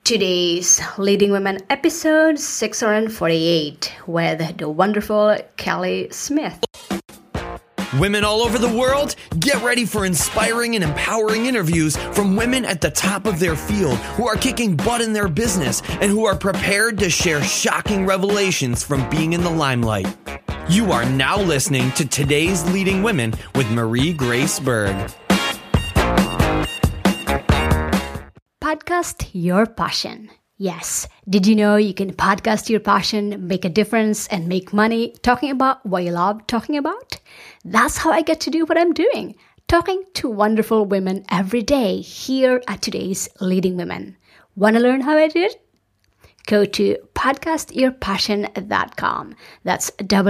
Today's Leading Women episode 648 with the wonderful Kelly Smith. Women all over the world, get ready for inspiring and empowering interviews from women at the top of their field who are kicking butt in their business and who are prepared to share shocking revelations from being in the limelight. You are now listening to Today's Leading Women with Marie Grace Berg. Podcast your passion. Yes, did you know you can podcast your passion, make a difference, and make money talking about what you love talking about? That's how I get to do what I'm doing, talking to wonderful women every day here at Today's Leading Women. Want to learn how I did it? Go to podcastyourpassion.com. That's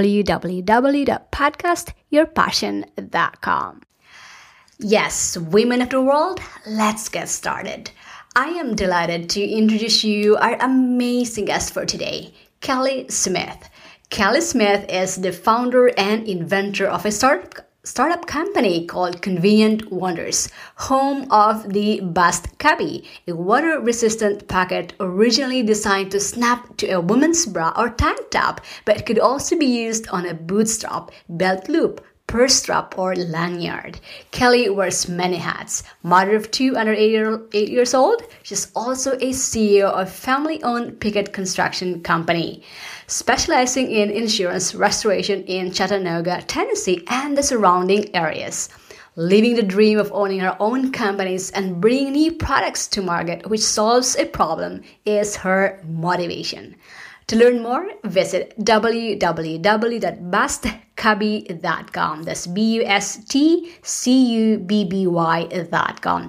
www.podcastyourpassion.com. Yes, women of the world, let's get started. I am delighted to introduce you our amazing guest for today, Kelly Smith. Kelly Smith is the founder and inventor of a startup company called Convenient Wonders, home of the Bust Cubby, a water-resistant pocket originally designed to snap to a woman's bra or tank top, but could also be used on a boot strap, belt loop, purse strap, or lanyard. Kelly wears many hats. Mother of two under 8 years old, she's also a CEO of family-owned Pickett Construction Company, specializing in insurance restoration in Chattanooga, Tennessee, and the surrounding areas. Living the dream of owning her own companies and bringing new products to market which solves a problem is her motivation. To learn more, visit www.bustcubby.com. That's BUSTCUBBY.com.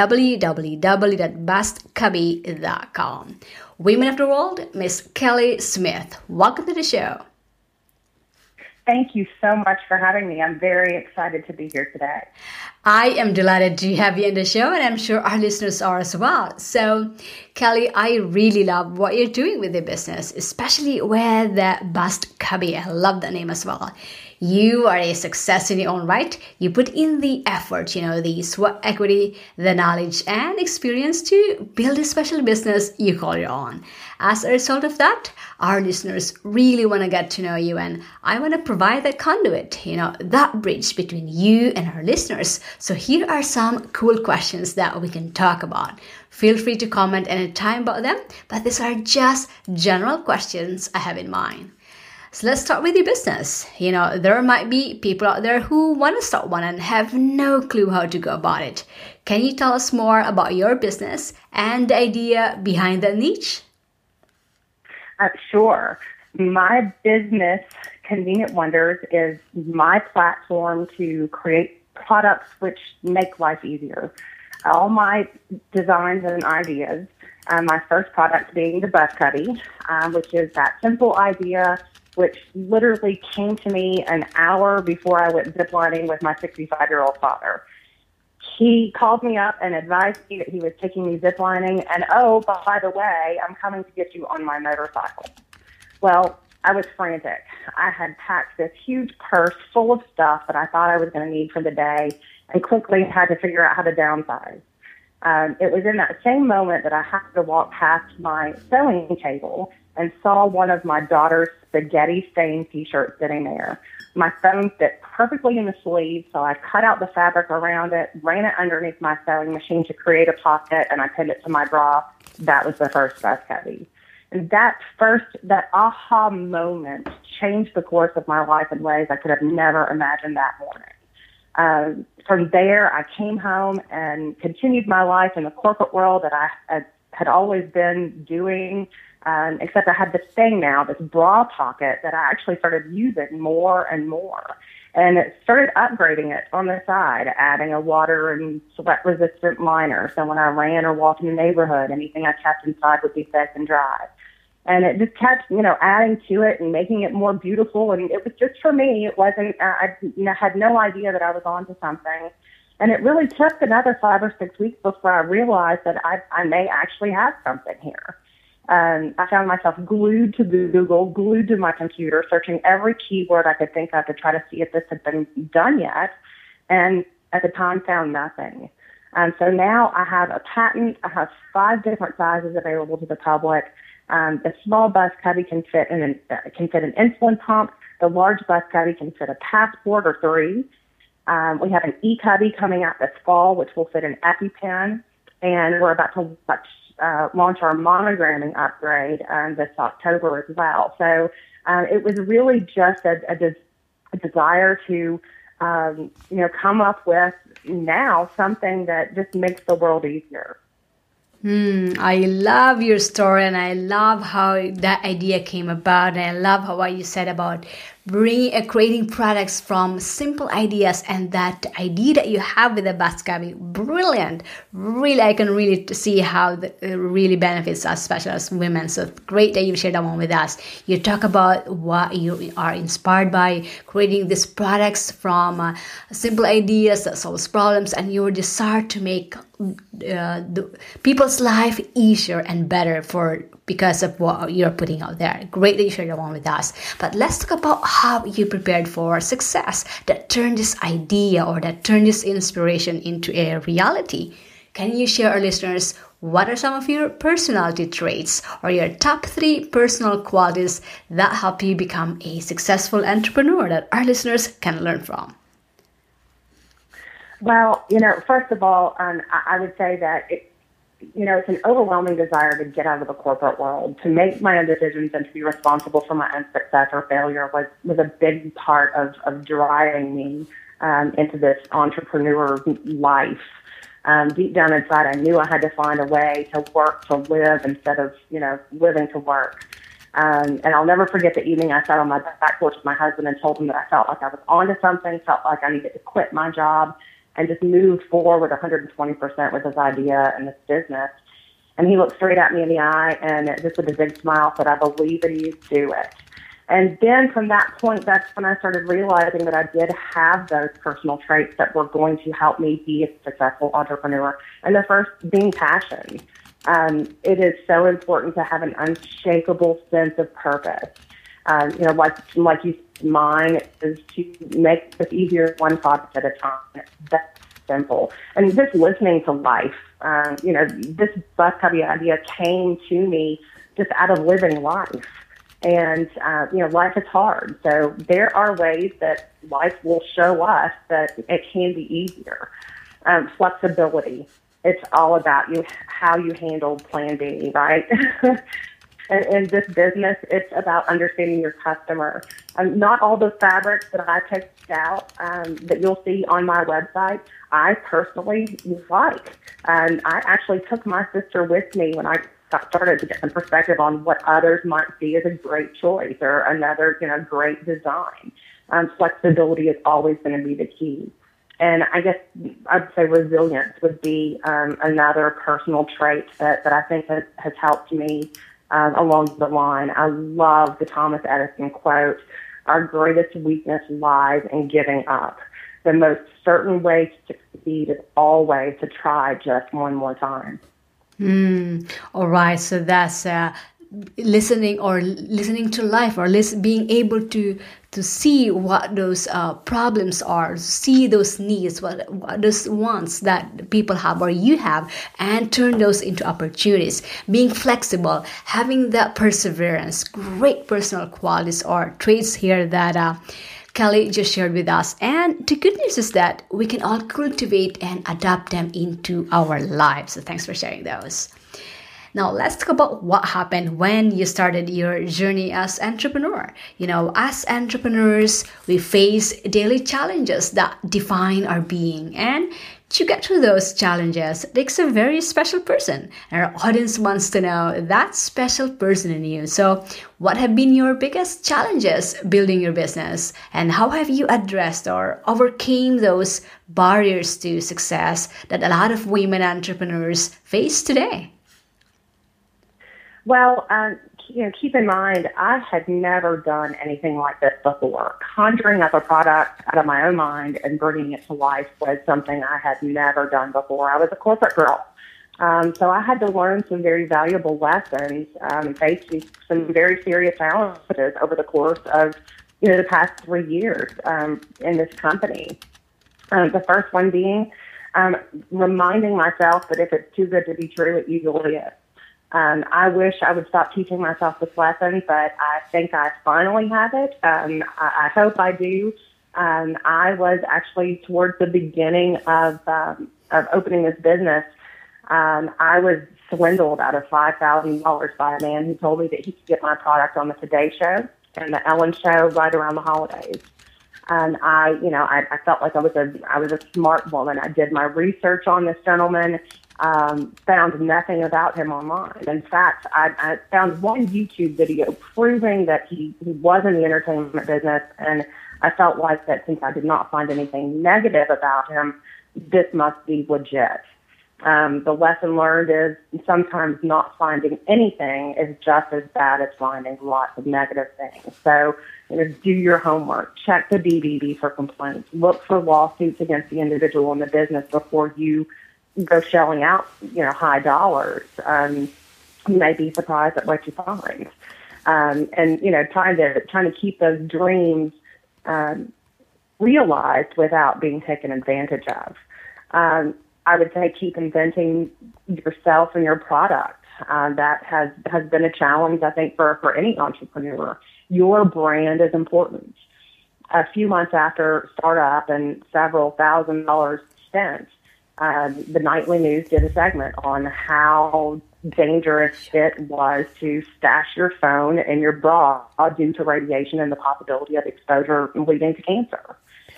www.bustcubby.com. Women of the World, Miss Kelly Smith. Welcome to the show. Thank you so much for having me. I'm very excited to be here today. I am delighted to have you on the show, and I'm sure our listeners are as well. So, Kelly, I really love what you're doing with the business, especially with the Bust Cubby. I love that name as well. You are a success in your own right. You put in the effort, the sweat equity, the knowledge, and experience to build a special business you call your own. As a result of that, our listeners really want to get to know you, and I want to provide that conduit, that bridge between you and our listeners. So here are some cool questions that we can talk about. Feel free to comment anytime about them, but these are just general questions I have in mind. So let's start with your business. There might be people out there who want to start one and have no clue how to go about it. Can you tell us more about your business and the idea behind that niche? Sure. My business, Convenient Wonders, is my platform to create products which make life easier. All my designs and ideas, my first product being the Bust Cubby, which is that simple idea which literally came to me an hour before I went ziplining with my 65-year-old father. He called me up and advised me that he was taking me ziplining, and by the way, I'm coming to get you on my motorcycle. Well, I was frantic. I had packed this huge purse full of stuff that I thought I was going to need for the day and quickly had to figure out how to downsize. It was in that same moment that I happened to walk past my sewing table and saw one of my daughter's spaghetti stained t-shirts sitting there. My phone fit perfectly in the sleeve, so I cut out the fabric around it, ran it underneath my sewing machine to create a pocket, and I pinned it to my bra. That was the first Bust Cubby. And that aha moment changed the course of my life in ways I could have never imagined that morning. From there, I came home and continued my life in the corporate world that I had always been doing, except I had this thing now, this bra pocket that I actually started using more and more. And it started upgrading it on the side, adding a water and sweat-resistant liner. So when I ran or walked in the neighborhood, anything I kept inside would be safe and dry. And it just kept, adding to it and making it more beautiful. And it was just for me. It wasn't, I had no idea that I was onto something. And it really took another 5 or 6 weeks before I realized that I may actually have something here. I found myself glued to Google, glued to my computer, searching every keyword I could think of to try to see if this had been done yet. And at the time, found nothing. So now I have a patent. I have 5 different sizes available to the public. The small bus cubby can fit an insulin pump. The large bus cubby can fit a passport or 3. We have an e-cubby coming out this fall, which will fit an EpiPen. And we're about to launch our monogramming upgrade this October as well. So it was really just a desire to, come up with now something that just makes the world easier. I love your story, and I love how that idea came about, and I love what you said about creating products from simple ideas, and that idea that you have with the bus cubby, brilliant. Really, I can really see how it really benefits us, especially as women. So great that you shared that one with us. You talk about what you are inspired by, creating these products from simple ideas that solves problems, and your desire to make the people's life easier and better because of what you're putting out there. Great that you shared that one with us. But let's talk about how you prepared for success that turned this idea or that turned this inspiration into a reality. Can you share our listeners what are some of your personality traits or your top 3 personal qualities that help you become a successful entrepreneur that our listeners can learn from? Well, first of all, I would say that it's an overwhelming desire to get out of the corporate world, to make my own decisions and to be responsible for my own success or failure was a big part of driving me into this entrepreneur life. Deep down inside, I knew I had to find a way to work to live instead of, living to work. And I'll never forget the evening I sat on my back porch with my husband and told him that I felt like I was onto something, felt like I needed to quit my job and just move forward 120% with this idea and this business. And he looked straight at me in the eye and just with a big smile said, "I believe in you, do it." And then from that point, that's when I started realizing that I did have those personal traits that were going to help me be a successful entrepreneur. And the first being passion. It is so important to have an unshakable sense of purpose. Like you, mine is to make this easier one product at a time. That's simple. And just listening to life, this bus cubby idea came to me just out of living life. And, life is hard. So there are ways that life will show us that it can be easier. Flexibility. It's all about how you handle plan B, right? And in this business, it's about understanding your customer. Not all the fabrics that I picked out that you'll see on my website, I personally like. And I actually took my sister with me when I got started to get some perspective on what others might see as a great choice or another, great design. Flexibility is always going to be the key. And I guess I'd say resilience would be another personal trait that I think has helped me along the line. I love the Thomas Edison quote, "Our greatest weakness lies in giving up. The most certain way to succeed is always to try just one more time." All right. So that's listening to life, or being able to see what those problems are, see those needs, what those wants that people have or you have, and turn those into opportunities. Being flexible, having that perseverance, great personal qualities or traits here that Kelly just shared with us. And the good news is that we can all cultivate and adapt them into our lives. So thanks for sharing those. Now, let's talk about what happened when you started your journey as entrepreneur. As entrepreneurs, we face daily challenges that define our being. And to get through those challenges takes a very special person. And our audience wants to know that special person in you. So what have been your biggest challenges building your business? And how have you addressed or overcame those barriers to success that a lot of women entrepreneurs face today? Well, keep in mind, I had never done anything like this before. Conjuring up a product out of my own mind and bringing it to life was something I had never done before. I was a corporate girl. So I had to learn some very valuable lessons, facing some very serious challenges over the course of, the past 3 years in this company. The first one being reminding myself that if it's too good to be true, it usually is. I wish I would stop teaching myself this lesson, but I think I finally have it. I hope I do. I was actually towards the beginning of opening this business. I was swindled out of $5,000 by a man who told me that he could get my product on the Today Show and the Ellen Show right around the holidays. And I felt like I was a smart woman. I did my research on this gentleman, found nothing about him online. In fact, I found one YouTube video proving that he was in the entertainment business, and I felt like that since I did not find anything negative about him, this must be legit. The lesson learned is sometimes not finding anything is just as bad as finding lots of negative things. So, do your homework, check the BBB for complaints, look for lawsuits against the individual in the business before you go shelling out, high dollars. You may be surprised at what you find. Trying to keep those dreams realized without being taken advantage of. I would say keep inventing yourself and your product. That has been a challenge, I think, for any entrepreneur. Your brand is important. A few months after startup and several $1,000s spent, the Nightly News did a segment on how dangerous it was to stash your phone in your bra due to radiation and the possibility of exposure leading to cancer.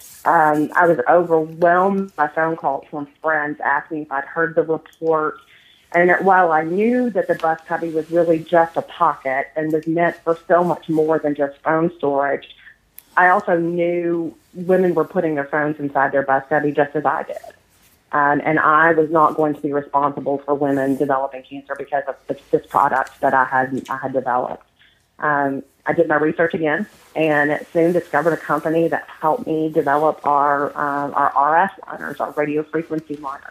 I was overwhelmed by phone calls from friends asking if I'd heard the report. And while I knew that the bus cubby was really just a pocket and was meant for so much more than just phone storage, I also knew women were putting their phones inside their bus cubby just as I did. And I was not going to be responsible for women developing cancer because of this product that I had developed. I did my research again, and soon discovered a company that helped me develop our RF liners, our radio frequency liners.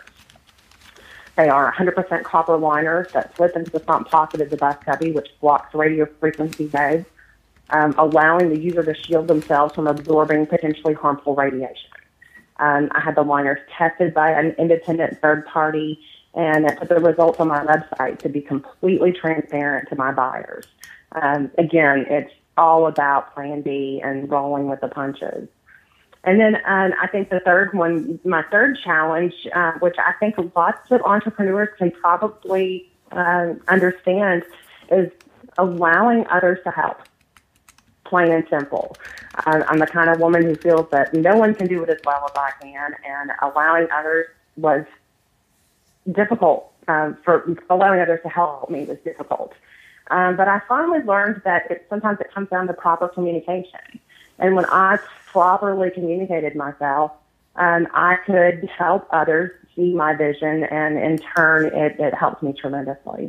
They are 100% copper liners that slip into the front pocket of the bus cubby, which blocks radio frequency waves, allowing the user to shield themselves from absorbing potentially harmful radiation. I had the liners tested by an independent third party, and I put the results on my website to be completely transparent to my buyers. Again, it's all about Plan B and rolling with the punches. And then I think the third one, my third challenge, which I think lots of entrepreneurs can probably understand, is allowing others to help. Plain and simple. I'm the kind of woman who feels that no one can do it as well as I can, and allowing others was difficult. For allowing others to help me was difficult. But I finally learned that sometimes it comes down to proper communication. And when I properly communicated myself, I could help others see my vision, and in turn, it helped me tremendously.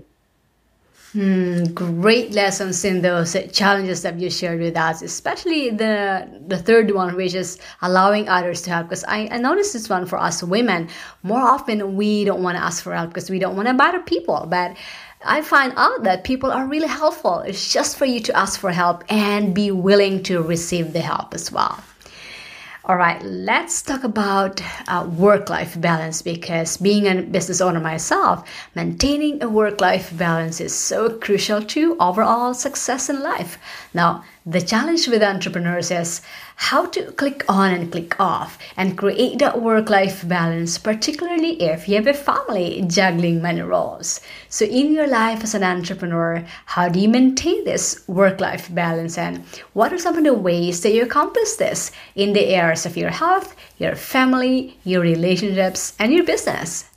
Great lessons in those challenges that you shared with us, especially the third one, which is allowing others to help. Because I noticed this one for us women. More often, we don't want to ask for help because we don't want to bother people. But I find out that people are really helpful. It's just for you to ask for help and be willing to receive the help as well. All right, let's talk about work-life balance, because being a business owner myself, maintaining a work-life balance is so crucial to overall success in life. Now, the challenge with entrepreneurs is how to click on and click off and create that work-life balance, particularly if you have a family juggling many roles. So in your life as an entrepreneur, how do you maintain this work-life balance, and what are some of the ways that you accomplish this in the areas of your health, your family, your relationships, and your business?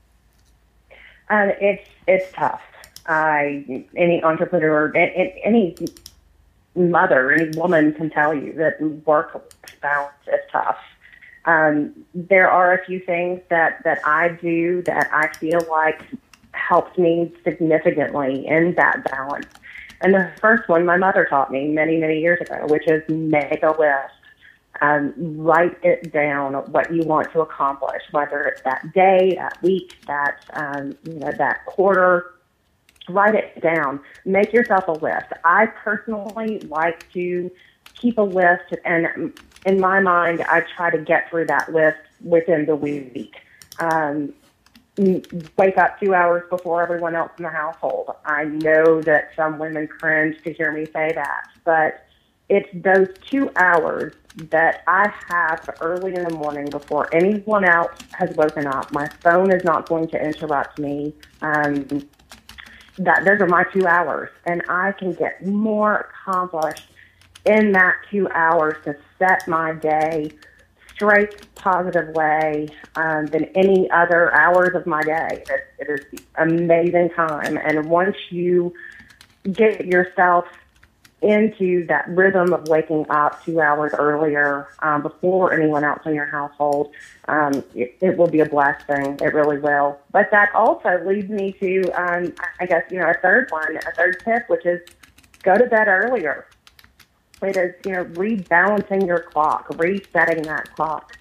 It's tough. Any entrepreneur, any mother, any woman can tell you that work balance is tough. There are a few things that I do that I feel like helps me significantly in that balance. And the first one my mother taught me many, many years ago, which is make a list. Write it down, what you want to accomplish, whether it's that day, that week, that quarter. Write it down. Make yourself a list. I personally like to keep a list, and in my mind, I try to get through that list within the week. wake up 2 hours before everyone else in the household. I know that some women cringe to hear me say that, but it's those 2 hours that I have early in the morning before anyone else has woken up. My phone is not going to interrupt me. Those are my 2 hours, and I can get more accomplished in that 2 hours to set my day straight, positive way than any other hours of my day. It is amazing time, and once you get yourself into that rhythm of waking up 2 hours earlier before anyone else in your household, it will be a blessing. It really will. But that also leads me to, I guess, a third tip, which is go to bed earlier. It is, rebalancing your clock, resetting that clock.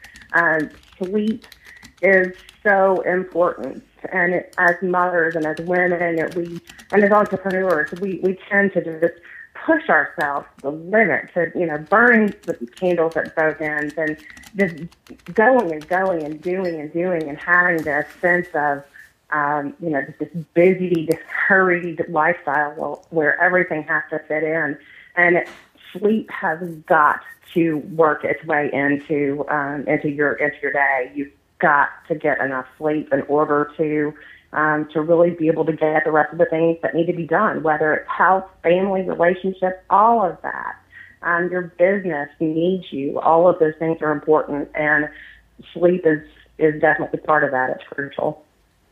Sleep is so important. And as mothers and as women and as entrepreneurs, we tend to just push ourselves to the limit, to, burning the candles at both ends and just going and going and doing and having this sense of, just this busy, this hurried lifestyle where everything has to fit in. And sleep has got to work its way into your day. You've got to get enough sleep in order to really be able to get the rest of the things that need to be done, whether it's health, family, relationships, all of that. Your business needs you. All of those things are important, and sleep is definitely part of that. It's crucial.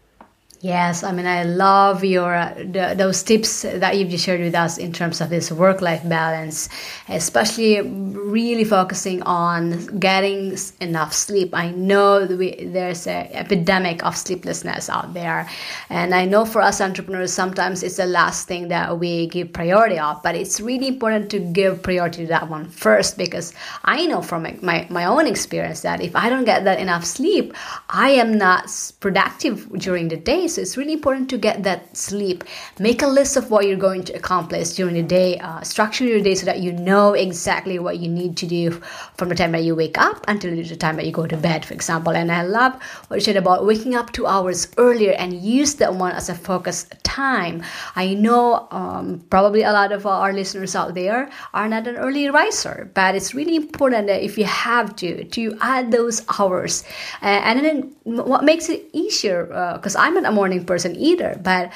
Yes, I mean, I love those tips that you've just shared with us in terms of this work-life balance, especially really focusing on getting enough sleep. I know there's an epidemic of sleeplessness out there, and I know for us entrepreneurs, sometimes it's the last thing that we give priority of, but it's really important to give priority to that one first, because I know from my own experience that if I don't get that enough sleep, I am not productive during the day. So it's really important to get that sleep. Make a list of what you're going to accomplish during the day. Structure your day so that you know exactly what you need to do from the time that you wake up until the time that you go to bed, for example. And I love what you said about waking up 2 hours earlier and use that one as a focus time. I know probably a lot of our listeners out there are not an early riser, but it's really important that if you have to add those hours. And then what makes it easier, because I'm not a morning person either, but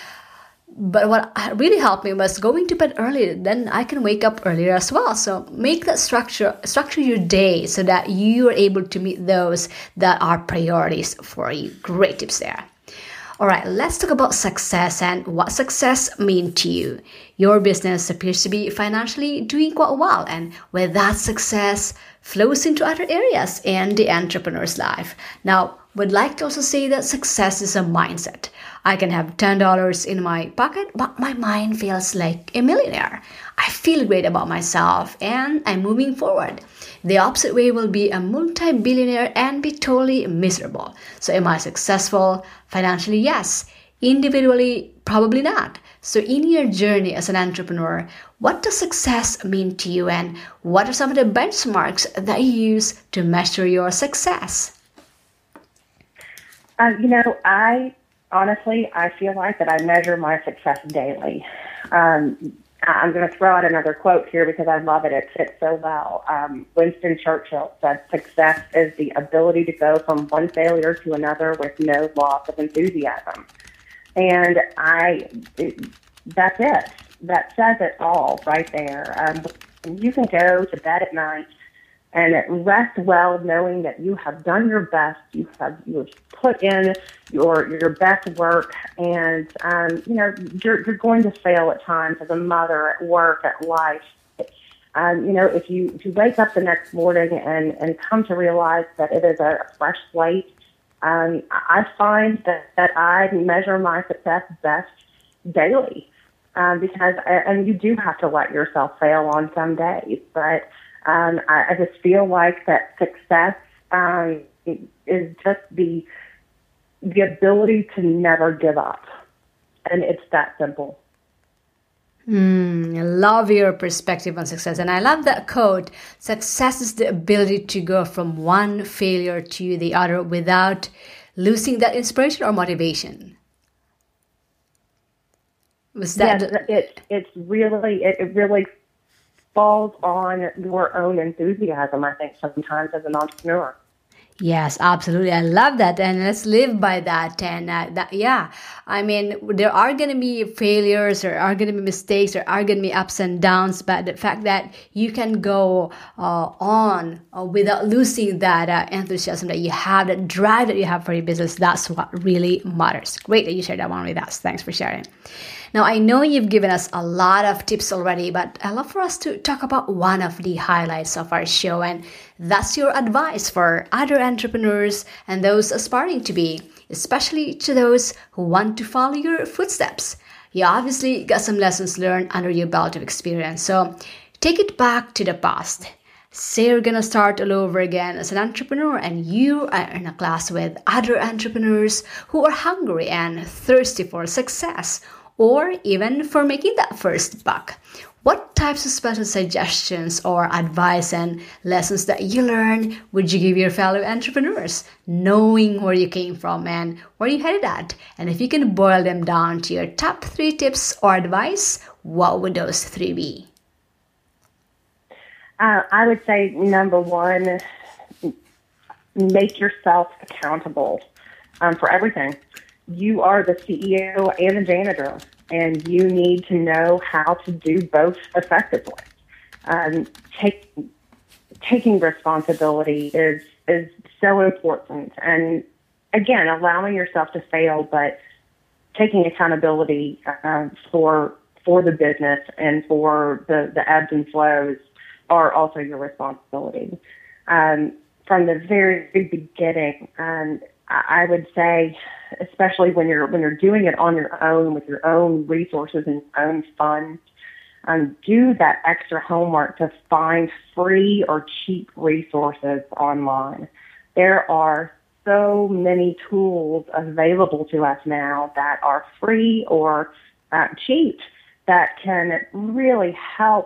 what really helped me was going to bed earlier. Then I can wake up earlier as well. So make that structure your day so that you are able to meet those that are priorities for you. Great tips there. All right, let's talk about success and what success means to you. Your business appears to be financially doing quite well, and with that success flows into other areas in the entrepreneur's life. Now, would like to also say that success is a mindset. I can have $10 in my pocket, but my mind feels like a millionaire. I feel great about myself and I'm moving forward. The opposite way will be a multi-billionaire and be totally miserable. So am I successful? Financially, yes. Individually, probably not. So in your journey as an entrepreneur, what does success mean to you, and what are some of the benchmarks that you use to measure your success? I feel like that I measure my success daily. I'm going to throw out another quote here because I love it. It fits so well. Winston Churchill said, "Success is the ability to go from one failure to another with no loss of enthusiasm." And that's it. That says it all right there. You can go to bed at night and rest well, knowing that you have done your best. You have put in your best work, and you're going to fail at times as a mother, at work, at life. If you wake up the next morning and come to realize that it is a fresh slate, I find that I measure my success best daily, because you do have to let yourself fail on some days, but I just feel like that success is just the ability to never give up. And it's that simple. I love your perspective on success. And I love that quote. Success is the ability to go from one failure to the other without losing that inspiration or motivation? Was that it really falls on your own enthusiasm, I think, sometimes as an entrepreneur. Yes, absolutely. I love that. And let's live by that. And I mean, there are going to be failures, there are going to be mistakes, there are going to be ups and downs. But the fact that you can go on without losing that enthusiasm that you have, that drive that you have for your business, that's what really matters. Great that you shared that one with us. Thanks for sharing. Now, I know you've given us a lot of tips already, but I'd love for us to talk about one of the highlights of our show, and that's your advice for other entrepreneurs and those aspiring to be, especially to those who want to follow your footsteps. You obviously got some lessons learned under your belt of experience, so take it back to the past. Say you're going to start all over again as an entrepreneur and you are in a class with other entrepreneurs who are hungry and thirsty for success, or even for making that first buck. What types of special suggestions or advice and lessons that you learned would you give your fellow entrepreneurs, knowing where you came from and where you headed at? And if you can boil them down to your top 3 tips or advice, what would those 3 be? I would say, number 1, make yourself accountable for everything. You are the CEO and the janitor, and you need to know how to do both effectively. Taking responsibility is so important. And again, allowing yourself to fail, but taking accountability for the business and for the ebbs and flows are also your responsibility. From the very beginning, I would say, especially when you're doing it on your own with your own resources and your own funds, do that extra homework to find free or cheap resources online. There are so many tools available to us now that are free or cheap that can really help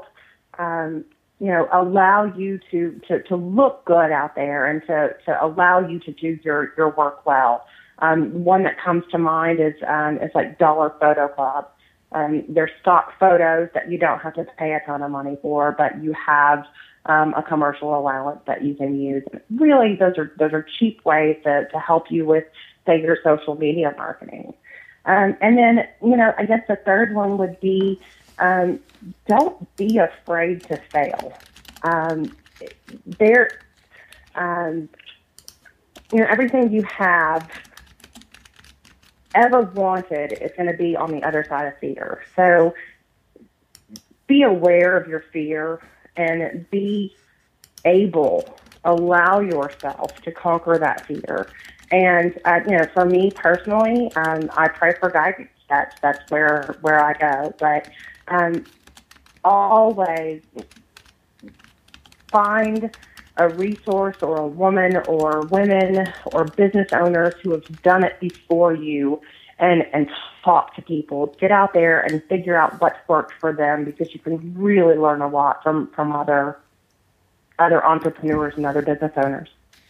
allow you to look good out there and to allow you to do your work well. One that comes to mind is like Dollar Photo Club. They're stock photos that you don't have to pay a ton of money for, but you have a commercial allowance that you can use. Really, those are cheap ways to help you with, say, your social media marketing. And then, I guess the third one would be, don't be afraid to fail. Everything you have ever wanted is going to be on the other side of fear. So be aware of your fear and allow yourself to conquer that fear. And, for me personally, I pray for guidance. That's where I go. But always find a resource or a woman or women or business owners who have done it before you and talk to people. Get out there and figure out what's worked for them, because you can really learn a lot from other entrepreneurs and other business owners.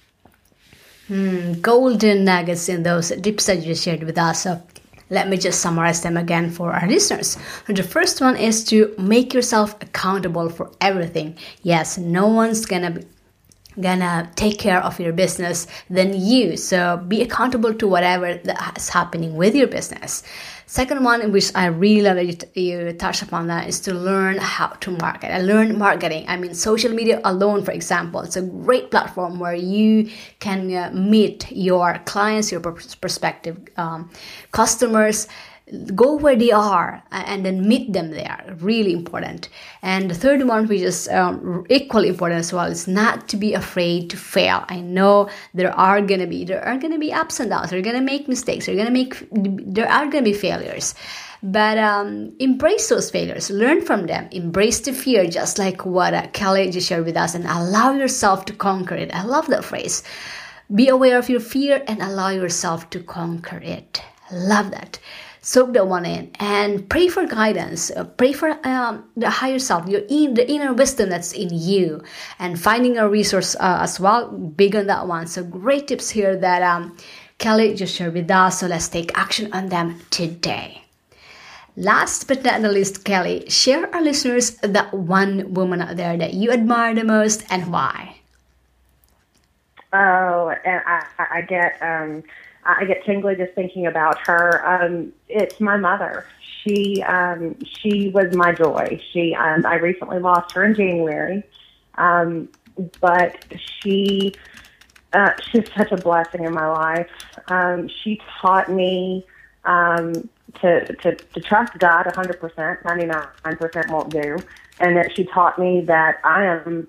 Golden nuggets in those tips that you shared with us. So let me just summarize them again for our listeners. The first one is to make yourself accountable for everything. Yes, no one's gonna take care of your business than you. So be accountable to whatever that is happening with your business. Second one, which I really love that you touched upon, that is to learn how to market. I learned marketing. I mean, social media alone, for example, it's a great platform where you can meet your clients, your prospective customers. Go where they are and then meet them there. Really important. And the third one, which is equally important as well, is not to be afraid to fail. I know there are gonna be ups and downs. You're gonna make mistakes. There are gonna be failures. But embrace those failures. Learn from them. Embrace the fear, just like what Kelly just shared with us, and allow yourself to conquer it. I love that phrase. Be aware of your fear and allow yourself to conquer it. I love that. Soak that one in and pray for guidance. Pray for the higher self, the inner wisdom that's in you, and finding a resource as well. Big on that one. So great tips here that Kelly just shared with us, so let's take action on them today. Last but not the least, Kelly, share our listeners that one woman out there that you admire the most and why. Oh, and I get tingly just thinking about her. It's my mother. She was my joy. I recently lost her in January, but she's such a blessing in my life. She taught me to trust God 100%, 99% won't do, and that she taught me that I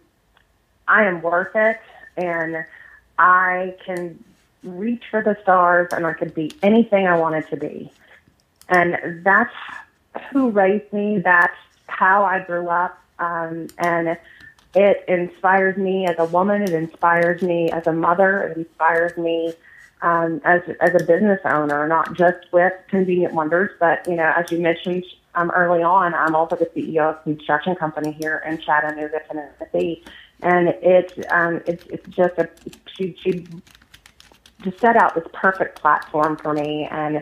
am worth it, and I can reach for the stars, and I could be anything I wanted to be. And that's who raised me. That's how I grew up. And it inspires me as a woman. It inspires me as a mother. It inspires me as a business owner, not just with Convenient Wonders, but, as you mentioned early on, I'm also the CEO of a construction company here in Chattanooga, Tennessee. And it's just she just set out this perfect platform for me, and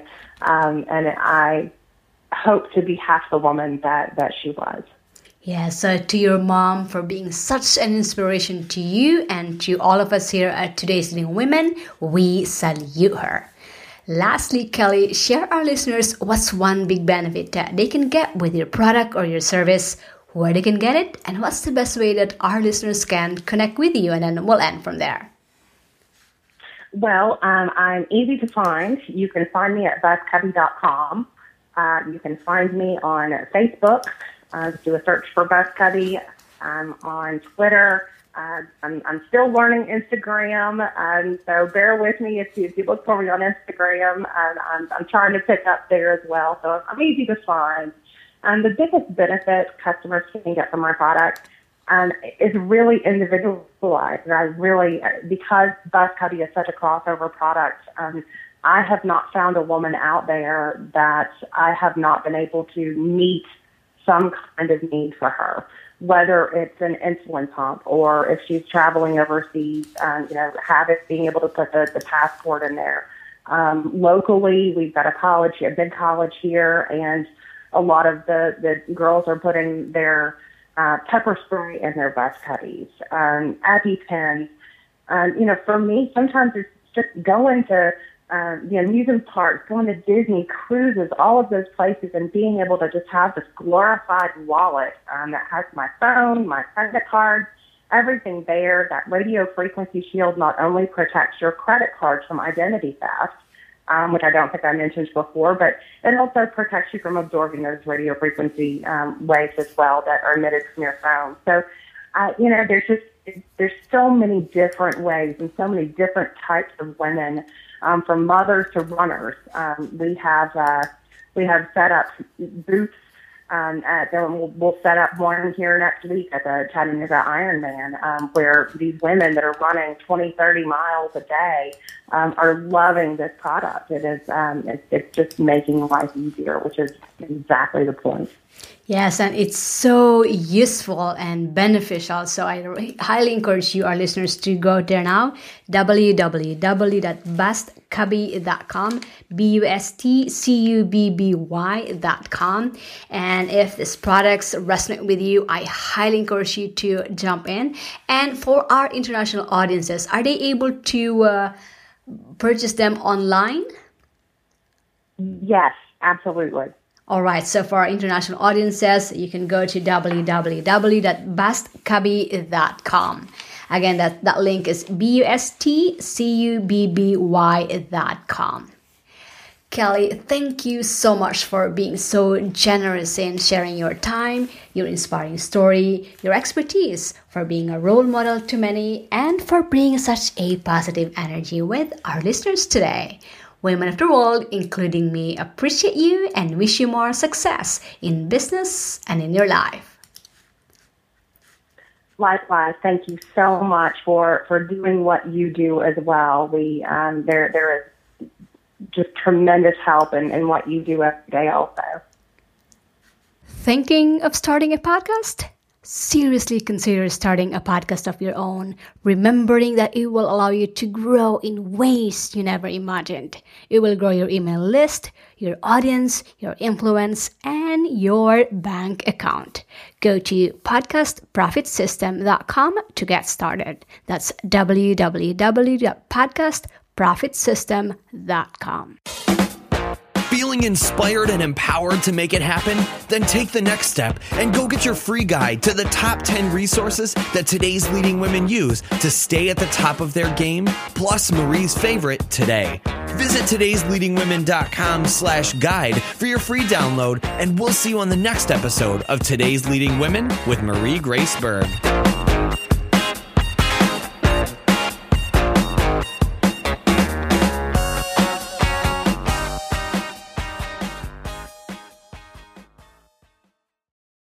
I hope to be half the woman that she was. Yeah, so to your mom for being such an inspiration to you and to all of us here at Today's Leading Women, we salute her. Lastly, Kelly, share our listeners what's one big benefit that they can get with your product or your service, where they can get it, and what's the best way that our listeners can connect with you, and then we'll end from there. Well, I'm easy to find. You can find me at buzzcubby.com. You can find me on Facebook. Do a search for BuzzCubby. I'm on Twitter. I'm still learning Instagram, so bear with me if you look for me on Instagram. I'm trying to pick up there as well, so I'm easy to find. The biggest benefit customers can get from my product is really individualized. And I really, because BuzzCubby is such a crossover product, I have not found a woman out there that I have not been able to meet some kind of need for her, whether it's an insulin pump or if she's traveling overseas, being able to put the passport in there. Locally, we've got a big college here, and a lot of the girls are putting their pepper spray in their BuzzCubbies, EpiPens. For me, sometimes it's just going to amusement parks, going to Disney, cruises, all of those places, and being able to just have this glorified wallet that has my phone, my credit card, everything there. That radio frequency shield not only protects your credit cards from identity theft, which I don't think I mentioned before, but it also protects you from absorbing those radio frequency waves as well that are emitted from your phone. So, there's so many different ways and so many different types of women, from mothers to runners. We have set up booths. We'll set up one here next week at the Chattanooga Ironman, where these women that are running 20, 30 miles a day are loving this product. It's just making life easier, which is exactly the point. Yes, and it's so useful and beneficial. So I highly encourage you, our listeners, to go there now, www.bustcubby.com, BUSTCUBBY.com. And if these products resonate with you, I highly encourage you to jump in. And for our international audiences, are they able to purchase them online? Yes, absolutely. All right, so for our international audiences, you can go to www.bustcubby.com. Again, that link is BUSTCUBBY.com. Kelly, thank you so much for being so generous in sharing your time, your inspiring story, your expertise, for being a role model to many, and for bringing such a positive energy with our listeners today. Women of the world, including me, appreciate you and wish you more success in business and in your life. Likewise, thank you so much for doing what you do as well. There is just tremendous help in what you do every day also. Thinking of starting a podcast? seriously consider starting a podcast of your own, remembering that it will allow you to grow in ways you never imagined. It will grow your email list, your audience, your influence, and your bank account. Go to podcastprofitsystem.com to get started. That's www.podcastprofitsystem.com. Feeling inspired and empowered to make it happen? Then take the next step and go get your free guide to the top 10 resources that today's leading women use to stay at the top of their game, plus Marie's favorite today. Visit todaysleadingwomen.com/guide for your free download, and we'll see you on the next episode of Today's Leading Women with Marie Grace Berg.